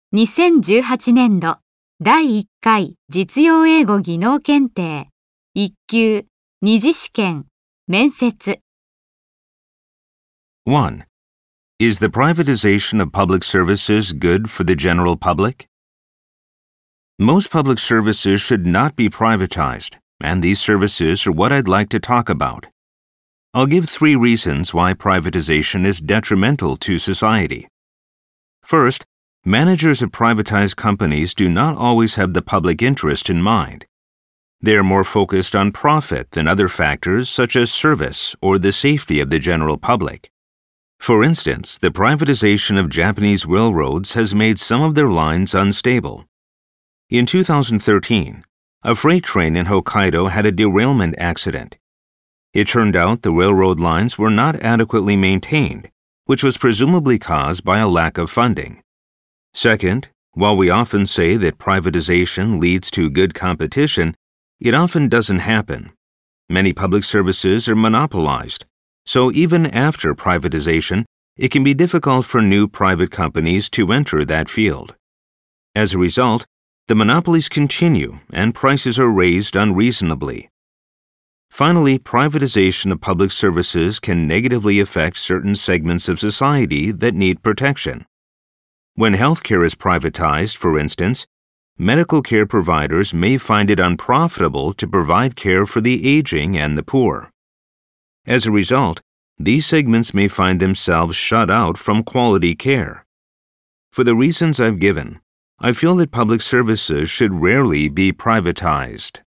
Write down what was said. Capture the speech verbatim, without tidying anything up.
にせんじゅうはちねんどだいいっかい実用英語技能検定いっ級二次試験面接 one. Is the privatization of public services good for the general public? Most public services should not be privatized, and these services are what I'd like to talk about. I'll give three reasons why privatization is detrimental to society. First, managers of privatized companies do not always have the public interest in mind. They are more focused on profit than other factors such as service or the safety of the general public. For instance, the privatization of Japanese railroads has made some of their lines unstable. In two thousand thirteen, a freight train in Hokkaido had a derailment accident. It turned out the railroad lines were not adequately maintained, which was presumably caused by a lack of funding. Second, while we often say that privatization leads to good competition, it often doesn't happen. Many public services are monopolized, so even after privatization, it can be difficult for new private companies to enter that field. As a result, the monopolies continue and prices are raised unreasonably. Finally, privatization of public services can negatively affect certain segments of society that need protection. When healthcare is privatized, for instance, medical care providers may find it unprofitable to provide care for the aging and the poor. As a result, these segments may find themselves shut out from quality care. For the reasons I've given, I feel that public services should rarely be privatized.